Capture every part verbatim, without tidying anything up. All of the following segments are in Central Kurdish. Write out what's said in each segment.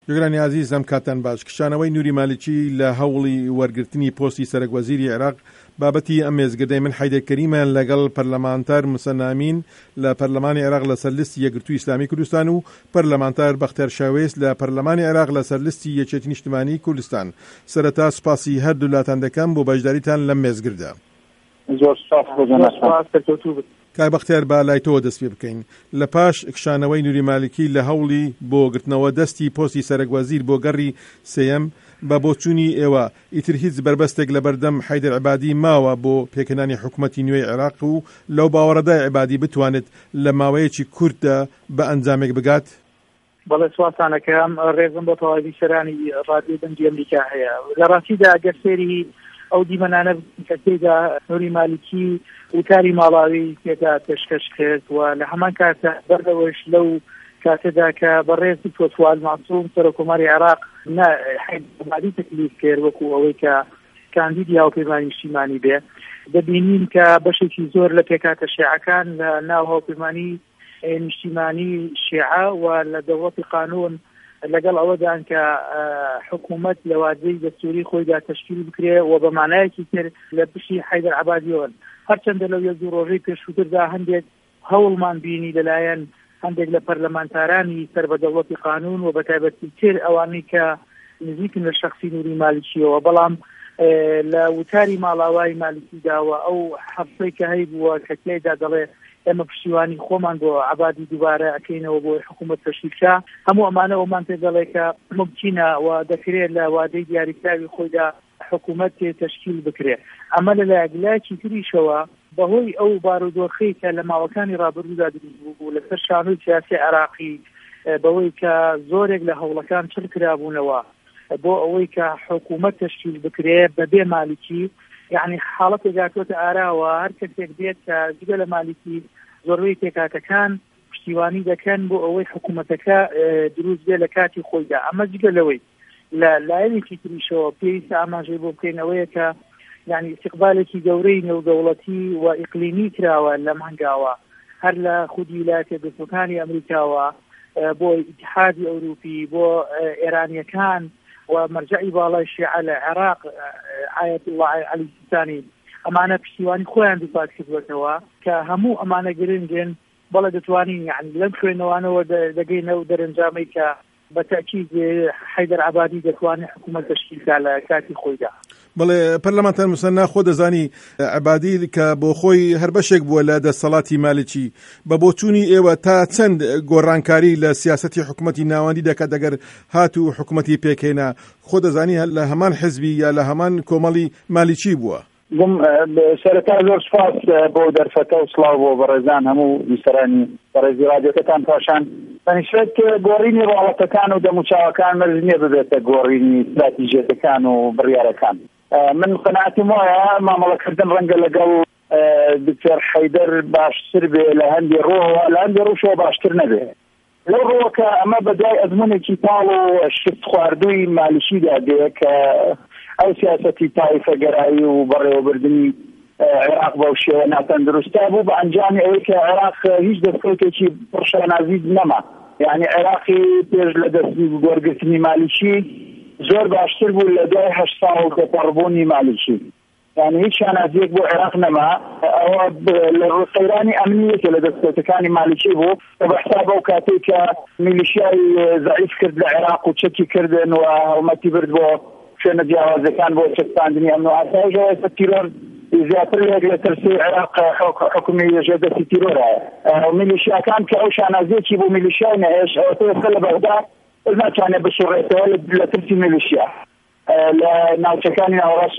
جگرانی عزیز ئەم کاتان باش. کشانەوەی نووری مالیکی لە هەوڵی وەرگرتنی پۆستی سەرۆکوەزیری عێراق بابەتی ئەم مێزگردەی من حەیدەر کەریمە لەگەڵ پەرلەمانتار موسەنامین لە پەرلەمانی عێراق لەسەر لیستی یەکگرتووی ئیسلامی کوردستان و پەرلەمانتار بەختیار شاوێز لە پەرلەمانی عێراق لەسەر لیستی یەکێتی نیشتیمانی کوردستان. سەرەتا سوپاسی هەردوو لاتان دەکەم بۆ بەشداریتان لەم مێزگردە. زۆر سپاس. کای بەختیار با لای تۆ دەست پێ بکەین. لە پاش کشانەوەی نووری مالیکی لە هەوڵی بۆ گرتنەوە دەستی پۆستی سەرۆکوەزیر بۆ گەڕی سێیەم بە بۆچوونی ئێوە ئیتر هیچ بربەستێک لە بەردەم حەیدەر عیبادی ماوە بۆ پێکەنانی حکوومەتی نوێی عێراق و لەو باوەڕەدای عیبادی بتوانێت لە ماوەیەکی کورتدا بە ئەنجامێک بگات؟ بەڵێ سواسانەکەم ڕێزم بۆ تەواوی سەرانی ڕادیۆ دەنگی ئەمریکا هەیە. لە ڕاستیدا ئەگەر سێری ئەو دیمەنانە کە تێدا نووری مالیکی وتاری ماڵاوی تێدا پێشکەش کرد و لە هەمان کاتە بەردەوەش لەو کاتەدا کە بەڕێزی تۆتوال ماسووم سەرۆکۆماری عێراق حەیدەر تەکلیف کرد وەکو ئەوەی کە کاندیدی هاوپەیمانی نیشتیمانی بێ، دەبینین کە بەشێکی زۆر لە پێکاتە شیعەکان لە ناو هاوپەیمانی نیشتیمانی شیعە و لە دەوڵەتی قانون لەگەڵ ئەوەدان کە حکوومەت لە وادەی دەستوری خۆیدا تەشکیل بکرێ و بە مانایەکی تر لە پشتی حەیدەر عیبادیەوە هەرچەندە لەو یەک دوو ڕۆژەی پێشووتردا هەندێک هەوڵمان بینی لەلایەن هەندێک لە پەرلەمانتارانی سەر بە دەوڵەتی قانون و بەتایبەتی تر ئەوانەی کە نزیکن لە شەخسی نووری مالیکیەوە، بەڵام لە وتاری ماڵاوای مالیکیداوە ئەو هەفتەی کە هەیبووە کە تێیدا دەڵێ ئێمە پشتیوانی خۆمان بۆ عیبادی دووبارە ئەکەینەوە بۆ حکوومەت تەشکیلکە، هەموو ئەمانە ئەومان پێ دەڵێ کە ممکنە و دەکرێت لە وادەی دیاریکراوی خۆیدا حکوومەت تشکیل بکرێت. ئەمە لەلایەکی تریشەوە بەهۆی ئەو بارودۆخەی کە لە ماوەکانی ڕابردوودا دروست بوو لەسەر شانۆی سیاسی عێراقی، بەوەی کە زۆرێک لە هەوڵەکان چل کرابوونەوە بۆ ئەوەی کە حکوومەت تشکیل بکرێت بەبێ مالیکی، یعنی حاڵەتێک گاتوۆتە ئاراوە هەر کەسێک بێت کە جگە لە مالیکی زۆربەی پێکاتەکان پشتیوانی دەکەن بۆ ئەوەی حکوومەتەکە دروست بێ لە کاتی خۆیدا. ئەمە جگە لەوەی لە لایەنێکی تریشەوە پێویستە ئاماژەی بۆ بکەینەوەیە کە یعنی استقبالێکی گەورەی نێودەوڵەتی و ئیقلیمی کراوە لەم هەنگاوە هەر لە خودی ویلایەتە یەکگرتووەکانی ئەمریکاوە بۆ ئیتحادی ئەوروپی، بۆ ئێرانیەکان و مەرجعی باڵای شیعە لە عێراق ئایەت الله عەلی سیستانی، ئەمانە پشتیوانی خۆیان دووپات کردوێتەوە کە هەموو ئەمانە گرنگن. بەڵێ دەتوانین یعنی لەم خوێنەوانەوە دەگەینەوە دەرەنجامەی کە بەتاکید حەیدەر عیبادی دەتوانێت حکوومەت تشکیلکە لە کاتی خۆیدا. بەڵێ پەرلەمانتار موسەنا خۆ دەزانی عیبادی کە بۆ خۆی هەر بەشێک بووە لە دەسەڵاتی مالیکی، بە بۆچوونی ئێوە تا چەند گۆڕانکاری لە سیاسەتی حکوومەتی ناوەندی دەکات دەگەر هات و حکوومەتی پێکێنا، خۆ دەزانی لە هەمان حزبی یا لە هەمان کۆمەڵی مالیکی بووە؟ بم سەرەتا زۆر سپاس بۆ دەرفەتە و سڵاو بۆ بەڕێزان هەموو بیسەرانی بەڕێزی ڕادیۆکەتان پاشان. بەنسبەت گۆڕینی ڕاوەتەکان و دەموچاوەکان مەرج نییە ببێتە گۆڕینی استراتیژیەکان و بڕیارەکان. من قەناعەتم وایە مامەڵەکردن ڕەنگە لەگەڵ دکتۆر حەیدەر باشتر بێ لە هەندێک ڕۆوە، لە هەندێک ڕۆژەوە باشتر نەبێ. لەو ڕۆوەکە ئەمە بەدوای ئەزمونێکی تاڵ و شت خواردووی مالیشیدا دێ کە ئەو سیاسەتی تایفەگەرایی و بەڕێوەبردننی عێراق بەو شێوە ناتەندروستا بوو بە ئەنجامی ئەوەی کە عێراق هیچ دەستکەوتێکی پڕشەنازید نەما. یعنی عێراقی پێش لە دەستی وەرگرتنی مالیکی زۆر باشتر بوو لە دوای هەشت ساڵ دەپەڕبوونی مالیکی، یعنی هیچ شانازیەک بۆ عێراق نەما. ئەوە لە ڕووسەیرانی ئەمنیەکە لە دەستکەوتەکانی مالیکی بوو کە بەحساب ئەو کاتێک کە میلیشیای زەعیف کرد لە عێراق و چەکی کردن و هەڵمەتی برد بۆ شوێنە جیاوازەکان بۆ چەسپاندنی ئەمن و ئاسایشەوە ئێستا تیرۆر زیاتر لێک لە ترسی عێراق حکومی ژێدەستی تیرۆرایە. میلیشیاکان کە ئەو شانازیەکی بۆ میلیشیای نەهێش ئەوەتە لە بەغداد ناتوانێت بسوڕێتەوە لە ترسی میلیشیا لە ناوچەکانی ناوەڕاست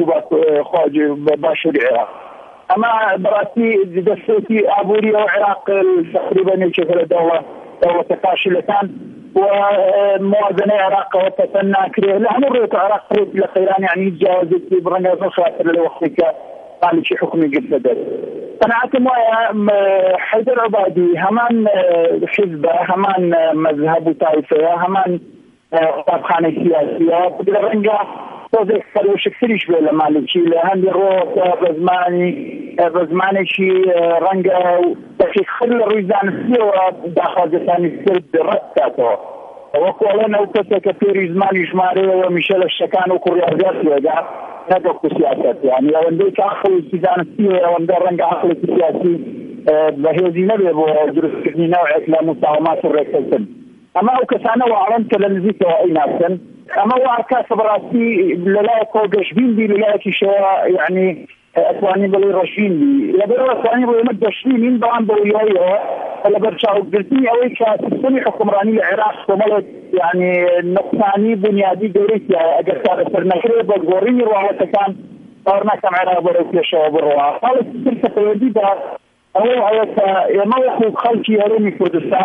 و باشووری عێراق. ئەمە بەڕاستی دەستکەوتی ئابووری ئەو عێراق تقریبا نێچێتە لە دەوڵەتە فاشلەکان و موازنەی عێراقەوە پەسەند ناکرێت لە هەموو ڕێوەکە عێراق لە خەیران یعنی جیاوازێتی ڕەنگە زۆر خاتر لە وەختی کە مالیکی حکومی گرتە دەر. قەناعەتم وایە حەیدەر عیبادی هەمان حیزبە، هەمان مەذهب و تایفەیە، هەمان قوتابخانەی سیاسیە، لە ڕەنگە تۆزێک سەرۆشکتریش بێ لە مالیکی لە هەندی ڕۆکە بە زمانی بە زمانێکی ڕەنگە دەقیقتر لە ڕووی زانستیەوە داخوازەکانی کرد ڕەت کاتەوە. وەکوڵێن ئەو کەسە کە پێری زمانی ژمارەیەوە میشە لە شەکان و کوڕیازات لێگا نەدەکو سیاست یعنی ئەوەندەی کە عەقڵێکی زانستی هەیە ئەوەندە ڕەنگە عەقڵێکی سیاسی بەهێزی نەبێ بۆ دروستکردنی نەوعێک لە مساومات و ڕێککەوتن. ئەمە ئەو کەسانە واڵەن کە لە نزیکەوە ئەیناسن ئەمە واکە بەڕاستی لەلایە کۆگەشتبین بی لەلایەکیشەوە یعنی ئەتوانی بڵێ ڕەشین بی لەبەرەوە ئەتوانی بڵێ ئێمە دەشتینین بەڵام بەویایەوە لەبەر چاوگرتنی ئەوەی کە سیستەمی حکومڕانی لە عێراق کۆمەڵێک یعنی نەقسانی بنیادی گەورەی ئەگەر کارەسەر نەکرێت بە گۆڕینی ڕواڵەتەکان باوەڕ ناکەم عێراق بەرەو پێشەوە بڕوا خاڵی سیستم کە پەیوەندیدا ئەوە هەیە کە ئێمە وەکو خەڵکی هەرێمی کوردستان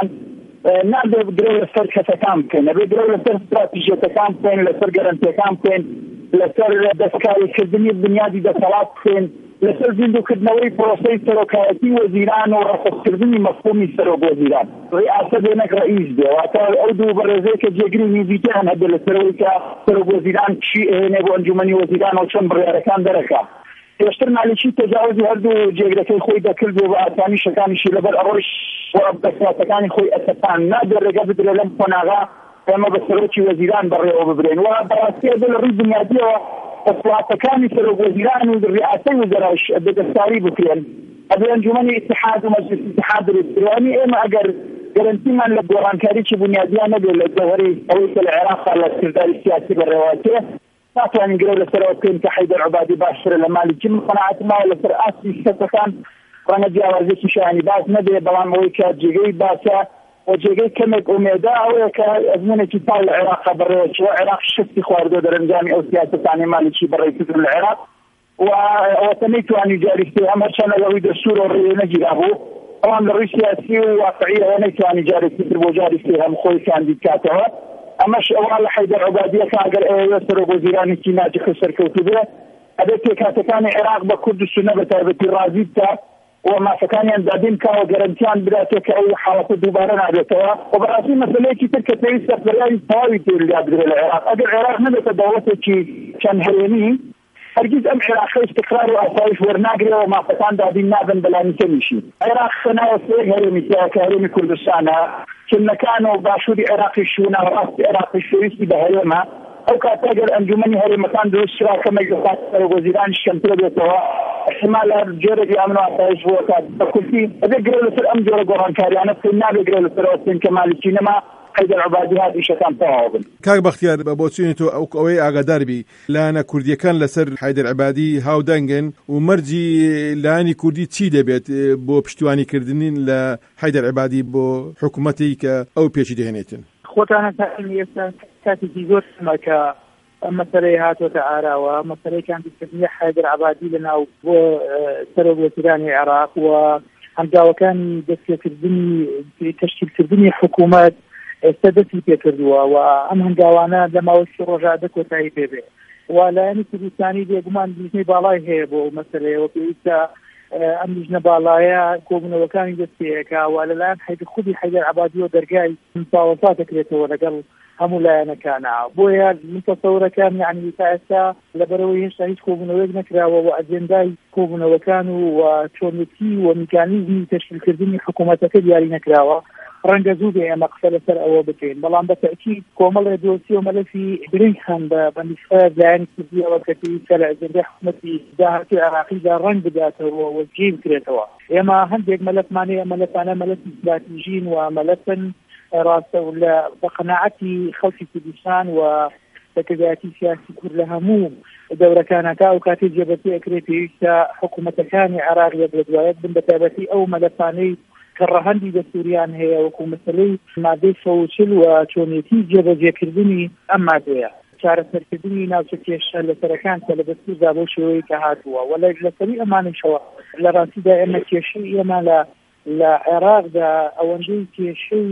نابێ درێ لەسەر کەسەکان بکەین نەبێ درێ لەسەر استراتیژیەکان بکەین لەسەر گەرانتیەکان بکەین لەسەر دەستکاریکردنی بنیادی دەسەڵات بکەین لەسەر زیندوکردنەوەی پرۆسەی سەرۆکایەتی وەزیران و ڕەخسکردنی مەفهومی سەرۆک وەزیران ڕئاسە بێنەک ڕئیس بێ واتە ئەو دوو بەڕێزەیە کە جێگری نزیکیان هەبێ لەسەرەوەی کە سەرۆک وەزیران چی ئەهێنێ بۆ ئەنجومەنی وەزیران و چەند بڕیارەکان دەرەکا پێشتر مالیکی تەجاوزی هەردوو جێگرەکەی خۆی دەکرد و بە ئاسانی شەکانیشی لەبەر ئەوەش دەسەڵاتەکانی خۆی ئەسەتان نادێ ڕێگە بدرێ لەم قۆناغا ئێمە بە سەرۆکی وەزیران بەڕێوە ببرێن و بەڕاستی بە لە ڕووی بنیادیەوە دەسەڵاتەکانی سەرۆک وەزیران و ڕئاسەی وەزەرایش بەدەستکاری بکرێن ئەبێ ئەنجومەنی ئیتحاد و مەجلس ئیتحاد دروستکرێنی ئێمە ئەگەر گەرانتیمان لە گۆڕانکاریی بنیادیان نەبێت لە جەوهەری ئەوەی کە لە عێراق لە کرداری سیاسی بەڕێوەتێ ناتوانین گرێ لەسەرەوە بکەین کە حەیدەر عوبادی باشترە لە مالیکی من قەناعەتمەوە لەسەر ئاستی شتەکان ڕەنگە جیاوازێکی شایانی باس نەبێ بەڵام ئەوەی کە جێگەی باسە و جێگەی کەمێک ئومێدا ئەوەیە کە ئەزمونێکی تا لە عێراق بەڕێوەچوە عێراق شتی خواردۆ دەرەنجامی ئەو سیاسەتانی مالیکی بەڕێکردن لە عێراق و ئەوەتە نەیتوانی جاریکتێ ئەمە چەنە لەوەی دەستور و ڕێ نەگیرا بوو ئەوان لە ڕووی سیاسی و واقعی ئەوە نەیتوانی جارێکتر بۆ جاریکتێ هەم خۆی کاندید کاتەوە ئەمەش ئەوان لە حەیدەر عوبادیەکە ئەگەر ئێوە سەرۆک وەزیرانێکی ناجح و سەرکەوتوو بێ ئەبێت پێکهاتەکانی عێراق بە کورد و سونە بە تایبەتی ڕازی بکە و مافەکانیان دادین کاوە گەرانتیان بداتێت کە ئەو حاڵەتە دووبارە نابێتەوە و بەڕاستی مەسەلەیەکی تر کە پێویستە بەریاری تەواوی تێریا بدرێ لە عێراق ئەگەر عێراق نەبێتە دەوڵەتێکی چەند هەرێمی هەرگیز ئەم عێراقی استقرار و ئاسایش وەرناگرێەوە و مافەکان دادین نابن بەلانی کەمیشی عێراق خەناوە سێ هەرێمی تیا کە هەرێمی کوردستانە چنەکان و باشووری عێراقی شوونە و ڕاستی عێراقی شوویستی بە هەرێمە ئەو کاتە گەر ئەنجومەنی هەرێمەکان دروستکرا کە مەجلس سەرۆک وەزیرانی کەمتر بێتەوە احتمال جۆرێکی ئەمن و ئاسایش بۆ کات بە کورتی ئەبێ گرێ لەسەر ئەم جۆرە گۆڕانکاریانە بکەین نابێ گرێ لەسەرەوە بکەین کە مالیکی نەما حەیدەر عوبادی هاتی شەکان تەواو بن. کاک بەختیار بە بۆچوونی تۆ ئەو ئەوەی ئاگادار بی لایەنە کوردیەکان لەسەر حەیدەر عوبادی هاودەنگن و مەرجی لایەنی کوردی چی دەبێت بۆ پشتیوانیکردنین لە حەیدەر عوبادی بۆ حکوومەتی کە ئەو پێشی دەهێنێتن خۆتانە ئێستا کاتێکی زۆر سمەکە مەسەلەی هاتوۆتە ئاراوە مەسەلەی کاندیدکردنی حەیدەر عوبادی لەناو بۆ سەرۆک وەزیرانی عێراق و هەنگاوەکانی دەستپێکردنی تەشکیلکردنی حکوومەت ئێستا دەستی پێکردووە و ئەم هەنگاوانە لە ماوەی ڕۆژادە کۆتایی پێبێ و لایەنی کوردستانی بێگومان لیژنەی باڵای هەیە بۆ مەسەلەیەوە پێویستە ئەم لیژنە باڵایە کۆبوونەوەکانی دەستپێکا و لەلایەن حەیدەر خودی حەیدەر عوبادی و دەرگای مساوەسات دەکرێتەوە لەگەڵ هەموو لایەنەکانە بۆیە من تەسەورەکان یعنی تا ئێستا لەبەرەوەی هێشتا هیچ کۆبوونەوەیەک نەکراوە و ئەجێندای کۆبوونەوەکان و چۆنیەتی و میکانیزمی تەشکیلکردنی حکوومەتەکە دیاری نەکراوە ڕەنگە زوو بێ ئێمە قسە لەسەر ئەوە بکەین بەڵام بە تەئکید کۆمەڵێ دۆسی و مەلەفی گرنگ هەن بە بەندیشە لایەنی کوردیەوە کە پێویستە لە ئەجێندای حکوومەتی داهاتی عێراقیدا ڕەنگ بداتەوە و جێ بکرێتەوە ئێمە هەندێک مەلەفمانەیە مەلەفانە مەلەفی استراتیژین و مەلەفن ڕاستە و لە بە قەناعەتی خەڵکی کوردستان و سەکردایەتی سیاسی کورد لە هەموو دەورەکانەکە و کاتێک جێبەجێ ئەکرێت پێویستە حکوومەتەکانی عێراق یەکلەدوایەک بن بە تایبەتی ئەو مەلەفانەی کە ڕەهەندی دەستوریان هەیە وەکو مەسەلەی مادەی سەوچل و چۆنیەتی جێبەجێکردنی ئەم مادەیە چارەسەرکردنی ناوچە کێشە لەسەرەکان کە لە دەستوردا بۆ شێوەیە کە هاتووە و لە لەسەری ئەمانشەوە لە ڕاستیدا ئێمە کێشەی ئێمە لە لە عێراقدا ئەوەندەی کێشەی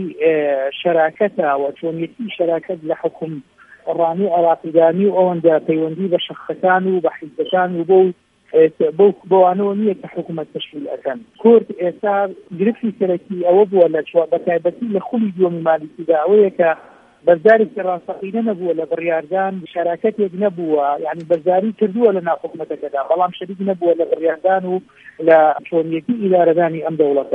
شەراکەتە و چۆنیەتی شەراکەت لە حکوم ڕانی عێراقیدانی و ئەوەندە پەیوەندی بە شەخصەکان و بە حیزبەکان و بۆ بۆ بۆوانەوە نییە کە حکوومەت تەشکیل ئەکەن کورد ئێستا گرفتی سەرەکی ئەوە بووە لە بە تایبەتی لە خولی دووەمی مالیکیدا ئەوەیە کە بەرزارێکی ڕاستەقینە نەبووە لە بڕیاردان شەراکەتێک نەبووە یعنی بەرزاری کردووە لە ناو حکوومەتەکەدا بەڵام شەریک نەبووە لە بڕیاردان و لە چۆنیەتی ئیدارەدانی ئەم دەوڵەتە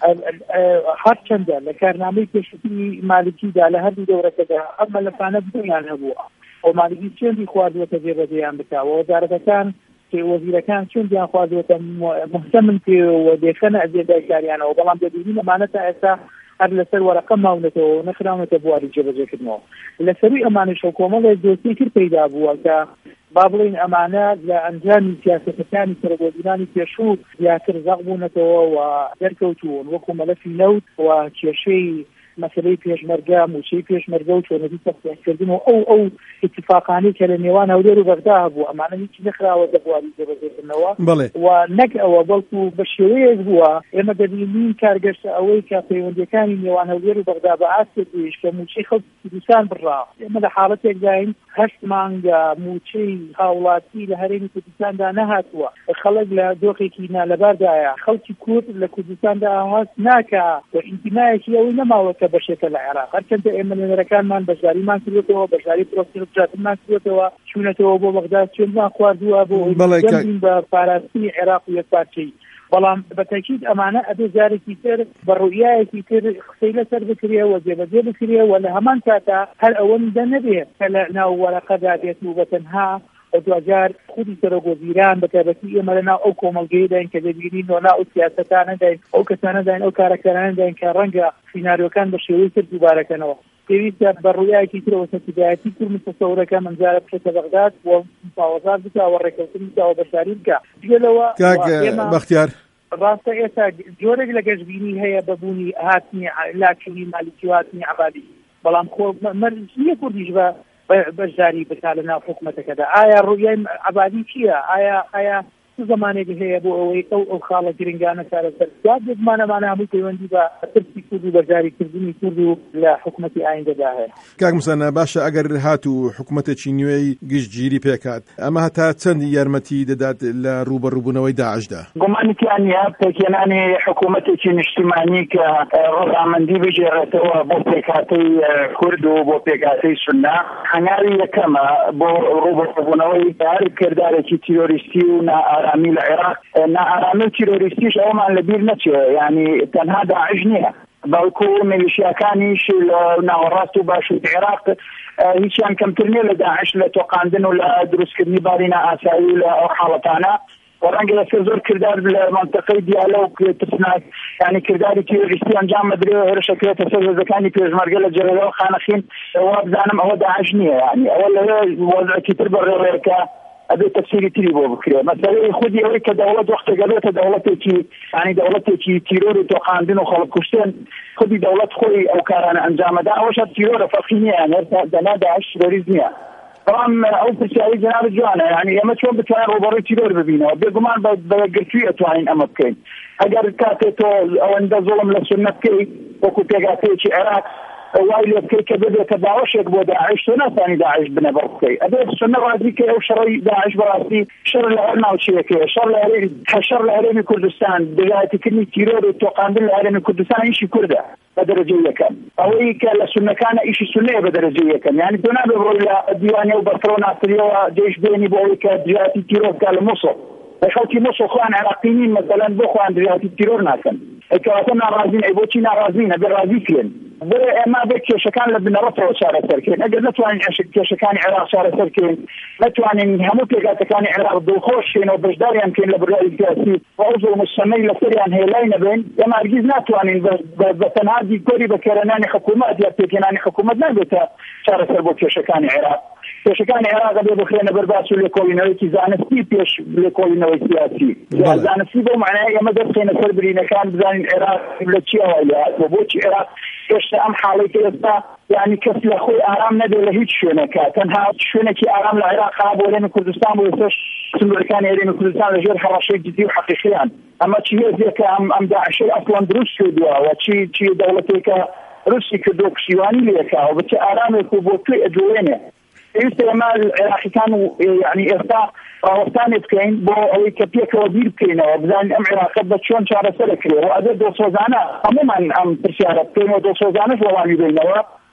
هەرچەندە لە کارنامەی پێشووتری مالکیدا لە هەردوو دەورەکەدا ئەم مەلەفانە بوویان هەبووە ئەو مالکی چێندی خواردوەتە جێبەجێیان بکاوە وەزارەتەکان وەزیرەکان چۆندیان خواردوەتە محتەمن پێوە دێخەنە ئەجێدای کاریانەوە بەڵام دەبینی ئەمانە تا ئێستا هەر لەسەر وەرەقە ماونەتەوە نەخراونەتە بواری جێبەجێکردنەوە لەسەروی ئەمانەی شەوکۆمەڵێک دۆستی تر پەیدا بووە کە با بڵین ئەمانە لە ئەنجامی سیاسەتەکانی سەرۆگۆزینانی پێشوو زیاتر زەق بوونەتەوە و دەرکەوتوون وەکو مەلەفی نەوت و کێشەی مەسەلەی پێشمەرگە موچەی پێشمەرگە و چۆنەتی تەختیارکردنەوە ئەو ئەو اتفاقانەی کە لە نێوان هەولێر و بەغدا هەبوو ئەمانە هیچ نەخراوە بواری جێبەجێکردنەوە و نەک ئەوە بەڵکو بە شێوەیەک بووە ئێمە دەبینین کارگەشتە ئەوەی کە پەیوەندیەکانی نێوان هەولێر و بەغدا بە ئاستی پێش کە موچەی خەڵکی کوردستان بڕا ئێمە لە حاڵەتێکداین هەشت مانگە موچەی هاوڵاتی لە هەرێمی کوردستاندا نەهاتووە خەڵک لە دۆخێکی نالەباردایە خەڵکی کورد لە کوردستاندا ئاواز ناکا و ئینتیمایەکی ئەوەی نەماوە کە بەشێکە لە عێراق هەرچەندە ئێمە لێنەرەکانمان بەشداریمان کردوێتەوە بەشداری پرۆسیرجاتمان کردوێتەوە چوونەتەوە بۆ بەغدا چۆنمان خواردووە بۆ جەمعین بە پاراستنی عێراق و یەکپارچەی بەڵام بەتاکید ئەمانە ئەبێ جارێکی تر بە ڕوئیایەکی تر قسەی لەسەر بکرێەوە جێبەجێ بکرێەوە لە هەمان کاتا هەر ئەوەندە نەبێت کە لە ناو وەرەقەدا بێت و بەتەنها دوجار خودی سەرۆگۆزیران بەتایبەتی ئێمە لەناو ئەو کۆمەڵگەیەداین کە دەبینین و ناو سیاسەتانەداین ئەو کەسانەداین ئەو کارەکەرانەداین کە ڕەنگە سیناریۆکان بە شێوەی تر دووبارەکەنەوە پێویستە بە ڕوویایەکی ترەوە سەرکردایەتی تر مستەسەورەکە منجارە بچێتە بەغداد و مفاوەزات بکەوە ڕێکەوتن بکەوە بەشداری بکە جگەلەوە بەختیار ڕاستە ئێستا جۆرێک لە گەشتبینی هەیە بەبوونی هاتنی لاکوی مالیکی و هاتنی عەبادی بەڵام خۆ مەرجیە کوردیش بە بەشداری بکا لە ناو حکوومەتەکەدا ئایا ڕوویای عەبادی چییە ئایا ئایا زمانێک هەیە بۆ ئەوەی ئەو ئەو خاڵە گرنگانە کارەسەر زمانەمانە هەموو پەیوەندی بە ترسی کورد و بەرجاریکردنی کورد و لە حکوومەتی ئایندەدا هەیە کاک موسانە باشە ئەگەر هات و حکوومەتێکی نوێی گشتگیری پێکات ئەمە هەتا چەندی یارمەتی دەدات لە ڕوبەڕووبوونەوەی داعشدا گومانێکیان نیە پێکێنانی حکوومەتێکی نیشتیمانی کە ڕەزامەندی بژێڕێتەوە بۆ پێکهاتەی کورد و بۆ پێکهاتەی سوننا هەنگاوی یەکەمە بۆ ڕوبەڕووبوونەوەی هەر کردارێکی تیرۆریستی و آرامی العراق ناآرامی تیرۆریستیش ئەومان لەبیر نەچێ یعنی تەنها داعش نییە بەڵکو میلیشیاکانیش لە ناوەڕاست و باشووری عێراق هیچیان کەمتر نییە لە داعش لە تۆقاندن و لە دروستکردنی بارینە ئاسایی لە ئەو حاڵەتانە وەڕەنگە لەسەر زۆر کردار لە منتەقەی دیالۆگ ترسناک یعنی کرداری تیرۆریستی ئەنجام بدرێت هێرشەکرێتە سەر هێزەکانی پێشمەرگە لە جێگەوە خانەخین ئەوە بزانم ئەوە داعش نییە یعنی ئەوە لەوێ وەزعێکی تر بەڕێوەیەکە ئەبێ تەفسیری تری بۆ بکرێ مەسەلەی خودی ئەوەی کە دەوڵەت وەختێک دەبێتە دەوڵەتێکی یعنی دەوڵەتێکی تیرۆر و تۆقاندن و خەڵک کوشتن خودی دەوڵەت خۆی ئەو کارانە ئەنجامەدا ئەوەش تیرۆرە فەرقی نییە یعنی دەنا داعش تیرۆریزم نییە بەڵام ئەو پرسیاری جەناب جوانە یعنی ئێمە چۆن بتوانین ڕوبەڕووی تیرۆر ببینەوە بێگومان بە گرتووی ئەتوانین ئەمە بکەین ئەگەر کاتێ تۆ ئەوەندە زوڵم لە سوننە بکەی وەکو پێگاتەیەکی عێراق وای لێ بکەی کە ببێتە باوەشێک بۆ داعش تۆ ناتوانی داعش بنە بەڕکەی ئەبێ سوننە ڕازی کە ئەو شەڕی داعش بەڕاستی شەڕ لە هەر ناوچەیەکەیە شەڕ لە شەڕ لە هەرێمی کوردستان دەگایەتیکردنی تیرۆر و تۆقاندن لە هەرێمی کوردستان ئیشی کوردە بە دەرەجەی یەکەم ئەوەی کە لە سوننەکانە ئیشی سوننەیە بە دەرەجەی یەکەم یعنی تۆ نابێ بڕۆی لە دیوانێ و بەفرۆ ناسریەوە جێش بێنی بۆ ئەوەی کە دژایەتی تیرۆر بکات لە موسڵ خەڵکی موسڵ خۆیان عێراقیین مەسەلەن بۆ خۆیان دژایەتی تیرۆر ناکەن ئەکەواتە ناڕازین ئەی بۆچی ناڕازین ئەبێ ڕازی بکەن بۆ ئێمە بێ کێشەکان لە بنەڕەتەوە چارەسەرکەین ئەگەر نەتوانین کێشەکانی عێراق چارەسەرکەین نەتوانین هەموو پێکهاتەکانی عێراق دڵخۆشین و بەشداریان بکەین لە بڕیاری سیاسی و ئەو زوڵم و سەمەی لەسەریان هێلای نەبێن ئێمە هەرگیز ناتوانین بە تەنها دیکۆری بەکارهێنانی حکوومەت یا پێکهێنانی حکوومەت نابێتە چارەسەر بۆ کێشەکانی عێراق کێشەکانی عێراق بێ بخرێنە بەرباس و لێکۆڵینەوەیەکی زانستی پێش لێکۆڵینەوەی سیاسی زانستی بۆ معنای ئێمە دەبخێنە سەر برینەکان بزانین عێراق لە چی ئەوای لێهات و بۆچی عێراق هێشتا ئەم حاڵەی کە ئێستا یعنی کەس لە خۆی ئارام نەدێت لە هیچ شوێنەکە تەنها شوێنێکی ئارام لە عێراق بۆ هەرێمی کوردستان بۆ ئێستاش سنوورەکانی هەرێمی کوردستان لەژێر هەڕەشەی جدی و حەقیقییان ئەمە چی هێزێکە ئەم ئەم داعشەی ئەسڵەن دروست کردووە و چی چی دەوڵەتێکە روسی کردو پشتیوانی لێکا و بچ ئارامێک و بۆ توی ئەجوڵێنێ پێویستە ئێمە عێراقیەکان و یعنی ئێستا ڕاوەستانێ بکەین بۆ ئەوەی کە پێکەوە بیر بکەینەوە بزانین ئەم عێراقەت بە چۆن چارەسەر دەکرێت و ئەبێ دڵسۆزانە هەمومان ئەم پرسیارە بکەین و دڵسۆزانەش وەڵامی بینەوە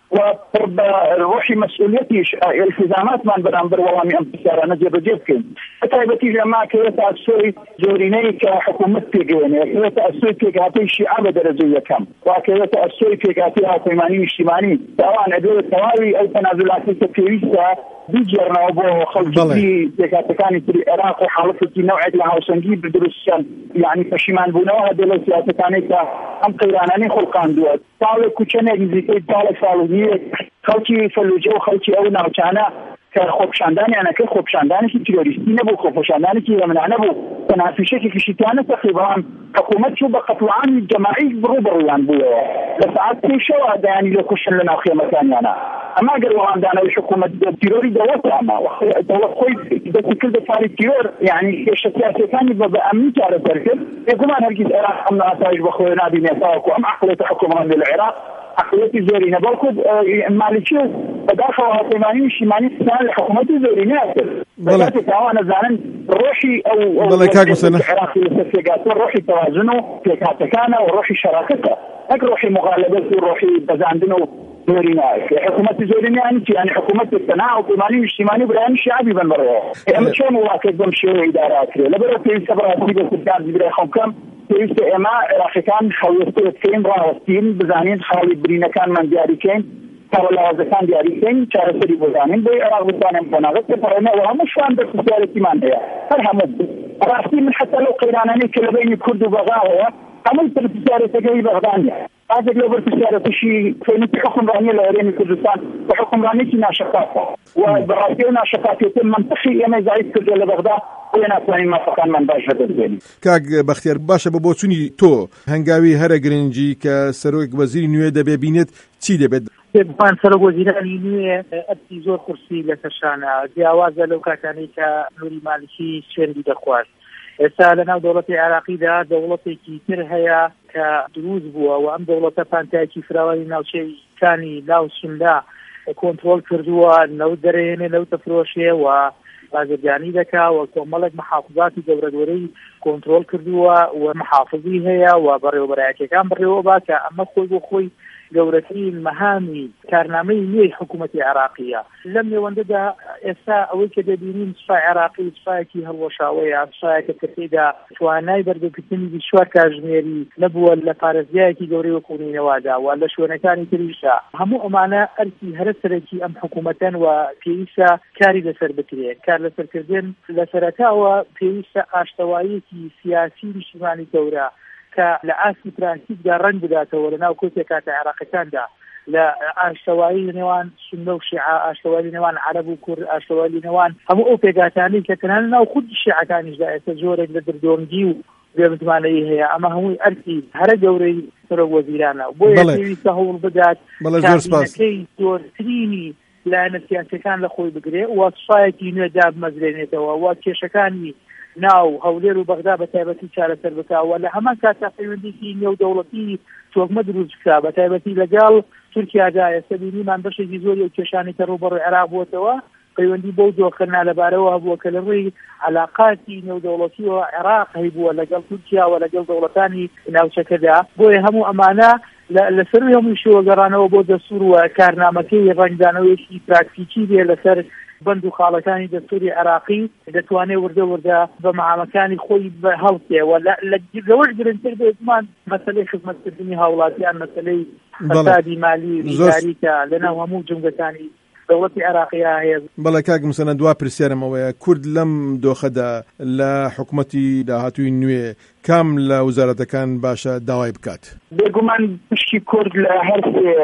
وروحي مسؤوليتي التزامات من برامبر وامي ام بسارة نجيب جيبكن تايبتي جماعة كيتا السوري زوريني كحكومة تيجيني كيتا السوري كيكاتي الشعب درجية كم وكيتا السوري كيكاتي هاكيماني اجتماعي سواء عدول التواوي أو تنازلات التكريسة بيجرنا أبو خلجي كيكاتكاني في العراق وحالفتي نوعي لها وسنجي بدرسان يعني فشيمان بنوها دولة سياسة أم قيراناني خلقان دوات طالب كوشنة نزيكي طالب فالوزية خلقي فلوجو خلقي أو ناوچانا كخوبشانداني أنا كخوبشانداني كي تيوريستي نبو خوبشانداني كي يمنع نبو تنافشة كي كشتانة تقريبا حكومة شو بقطوعان الجماعي بروبرو يعني بويا لساعات كي شو هذا يعني لو كشن لنا أخي مكاني أنا أما قالوا عندنا الحكومة تيروري دوتها أما دولة خوي إذا كل دفاري تيور يعني الشتيات كان بأمن على تركب يقوم أنا هرجيز العراق أمنا أتاج بخوي نادي نساق وأم عقلية حكومة من العراق عقلية زورينا بركض مالكيو بداخل هاتماني شمالي سنة حكومة زورينا بدأت تعاون زانن روحي أو والله كاك مسنا العراقي سفيقات روحي توازنه في كاتكانا وروحي شراكته هك روحي مغالبة وروحي بزاندنو زورينا حكومة زورينا أنت يعني حكومة التناعم وطمانين اجتماعي برأي شعبي بنبره أما شون واقع بمشي إدارات لبرة في سبرة في السودان زبرة خمكم تيست إما عراقي كان خويستي كين راوستين بزانين خالي برينا كان من دياري كين تولى وزكان دياري كين شارع سري بزانين بي عراق بزانين بناغت فرنا وهم شو عندك سيارتي من هي فرهم راسي من حتى لو قيراناني كلبيني كرد وبغاوة عملت التجارة تجي بغدانيا هذا اللي بالتجارة شيء في حكم راني لأرين كردستان وحكم راني كنا شقاقة وبراسينا شقاقة يتم منطقي أنا زعيد كرد لبغداد وأنا ثاني ما فكان من باشا بالبيني كاك بختيار باشا ببوتوني تو هنگاوي هر گرنجي كسروك وزير نوية دبي بينت چي دبد بان سەرۆک وەزیرانی نوێ ئەرکی زۆر قورسی لە سەرشانە جیاوازە لەو کاتانەی کە نوری مالکی سوێندی دەخواست ئێستا لەناو دەوڵەتی عێراقیدا دەوڵەتێکی تر هەیە کە دروست بووە و ئەم دەوڵەتە پانتایەکی فراوانی ناوچەیەکانی لاو سوندا کۆنتڕۆڵ کردووە نەوت دەرێنێ نەوت دەفرۆشێ و بازرگانی دەکا و کۆمەڵێک محافظاتی گەورەگەورەی کۆنتڕۆڵ کردووە و محافظی هەیە و بەڕێوەبەرایەتیەکان بڕێوە با کە ئەمە خۆی بۆ خۆی گەورەترین مەهامی کارنامەی نوێی حکوومەتی عێراقیە لەم نێوەندەدا ئێستا ئەوەی کە دەبینین سوپای عێراقی سوپایەکی هەڵوەشاوەیە سوپایەکە کە تێدا توانای بەردەگرتنی بیست کاتژمێری نەبووە لە پارێزگایەکی گەورەی وەکو نینەوادا و لە شوێنەکانی تریشدا هەموو ئەمانە ئەرکی هەرە سەرەکی ئەم حکوومەتەن و پێویستە کاری لەسەر بکرێت کار لەسەرکردن لە سەرەتاوە پێویستە ئاشتەوایەکی سیاسی نیشتیمانی گەورە کە لە ئاستی پرانسیپدا ڕەنگ بداتەوە لەناو کۆتێک کاتە عێراقیەکاندا لە ئاشتەوایی نێوان سونە و شیعە ئاشتەوایی نێوان عەرەب و کورد ئاشتەوایی نێوان هەموو ئەو پێگاتانەی کە تەنانەت لەناو خود شیعەکانیشدا ئێستا زۆرێک لە دردۆنگی و بێمتمانەیی هەیە ئەمە هەمووی ئەرکی هەرە گەورەی سەرۆک وەزیرانە بۆیە پێویستە هەوڵ بدات کابینەکەی زۆرترینی لایەنە سیاسیەکان لە خۆی بگرێ و سوپایەکی نوێ دابمەزرێنێتەوە و کێشەکانی ناو هەولێر و بەغدا بە تایبەتی چارەسەر بکاوە لە هەمان کاتا پەیوەندیی نێودەوڵەتی تۆگمە دروست بکا بە تایبەتی لەگەڵ تورکیادا ئێستا بینیمان بەشێکی زۆری و کێشانی کە ڕووبەڕووی عێراق بووەتەوە پەیوەندی بەو دۆخەرنا لەبارەوە هەبووە کە لە ڕووی عەلاقاتی نێودەوڵەتی و عێراق هەیبووە لەگەڵ تورکیا و لەگەڵ دەوڵەتانی ناوچەکەدا بۆیە هەموو ئەمانە لەسەر هەموو شێوەگەڕانەوە بۆ دەستور و کارنامەکەی ڕەنگدانەوەیەکی پراکتیکی بێ لەسەر بند و خاڵەکانی دەستوری عێراقی دەتوانێت وردە وردە بە مەعامەکانی خۆی هەڵکێوە لەوەش گرنگتر بێتمان مەسەلەی خزمەتکردنی هاوڵاتیان مەسەلەی فەسادی مالی ریزاریکە لەناو هەموو جنگەکانی دەوڵەتی عێراقیە هەیە. بەڵێ کاک موسەنە دوا پرسیارم ئەوەیە کورد لەم دۆخەدا لە حکوومەتی داهاتووی نوێ کام لە وزارەتەکان باشە داوای بکات؟ بێگومان پشتی کورد لە هەر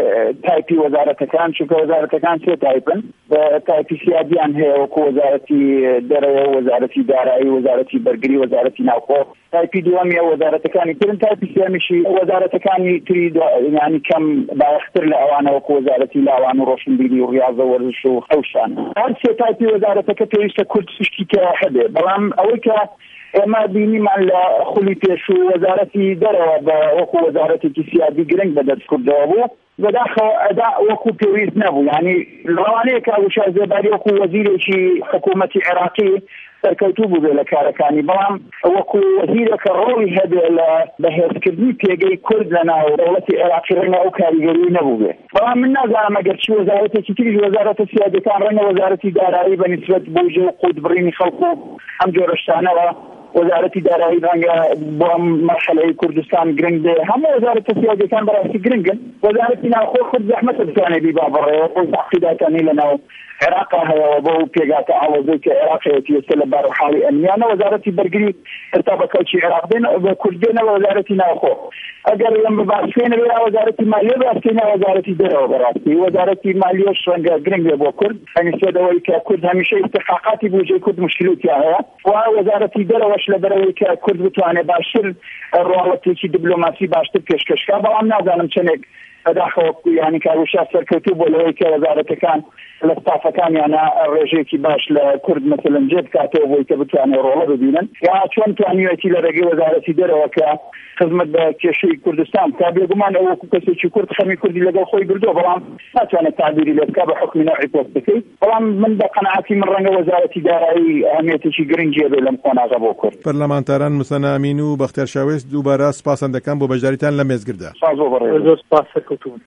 تایپی وەزارەتەکان چونکە وەزارەتەکان سێ تایپن تایپی سیادیان هەیە وەکو وەزارەتی دەرەوە وەزارەتی دارایی وەزارەتی بەرگری وەزارەتی ناوخۆ تایپی دووەمیە وەزارەتەکانی ترن تایپی سێمیشی وەزارەتەکانی تری ینی کەم بایەختر لە ئەوانە وەکو وەزارەتی لاوان و ڕۆشنبیری و ڕیاضە وەرزش و خەوشان هەر سێ تایپی وەزارەتەکە پێویستە کورد پشتی کە هەبێ بەڵام ئەوەی کە ئێمە بینیمان لە خولی پێش و وەزارەتی دەرەوە بە وەکو وەزارەتێکی سیادی گرنگ بەدەست کردەوە بوو بەداخەوە ئەدا وەکو پێویست نەبوو، یعنی ڕەوانەیە کاوشا زێباری وەکو وەزیرێکی حکوومەتی عێراقی سەرکەوتوو بوو بێ لە کارەکانی، بەڵام وەکو وەزیرێکە ڕۆڵی هەبێ لە بەهێزکردنی پێگەی کورد لە ناو دەوڵەتی عێراقی ڕەنگە ئەو کاریگەری نەبوو بێ. بەڵام من نازانم ئەگەر چی وەزارەتێکی تریش وەزارەتە سیادەکان ڕەنگە وەزارەتی دارایی بەنسبەت بۆ ژێ و قوت بڕینی خەڵکو ئەم جۆرە شتانەوە وەزارەتی دارایی ڕەنگە بۆ ئەم مەرحەلەی کوردستان گرنگ بێ. هەموو وەزارەتە سیادەکان بەڕاستی گرنگن، وەزارەتی ناوخۆ خود زەحمەتە بتوانێت بیبا بەڕێوە خۆی تەقیداتانی لەناو عێراقا هەیەەوە بۆ پێگاتە ئاوازەی کە عێراقەتی ئێستا لە بەرحاڵی ئەمنیانە وەزارەتی بەرگری ارتابەکەڵکی عێراق بێن بە کورد بێنەوە وەزارەتی ناوخۆ. ئەگەر لەم بەباسکێنە بێ وەزارەتی مالیە باسکێنە وەزارەتی دەرەوە بەڕاستی وەزارەتی مالیەش ڕەنگە گرنگ بێ بۆ کورد، هەمیشەدەوەی کە کورد هەمیشە استحقاقاتی بوجێ کورد مشکلوتی هەیە، و وەزارەتی دەرەوەش لە بەرەوەی کە کورد بتوانێت باشتر ڕواڵەتێکی دیبلۆماسی باشتر پێشکەشکا. بەڵام نازانم چەندێک بەداخەوە ینی کاوشا سەرکەوتوو بۆ لەوەی کە وەزارەتەکان لە ستافەکانیانە ڕێژێکی باش لە کورد مەسەلەن جێ بکاتەوە بۆی کە بتوانێت ڕۆڵە ببینن، یا چۆن توانیوەتی لە ڕێگەی وەزارەتی دەرەوە کە خزمەت بە کێشەی کوردستان کا بێگومان ئەوەکو کەسێکی کورد خەمی کوردی لەگەڵ خۆی بردووە، بەڵام ناتوانێت تعبیری لێ بکات بە حکمی نوعی پۆستەکەی. بەڵام من بە قەنەعەتی من ڕەنگە وەزارەتی دارایی ئەهەمیەتێکی گرنگی بێ لەم قۆناغە بۆ کورد. پەرلەمانتاران موسە ئامین و بەختیار شاوێست دووبارە سپاسەندەکان بۆ بەشداریتان لە مێزگردا. سپاس بۆ بەڕێز. سپاس سەرکەوتوون.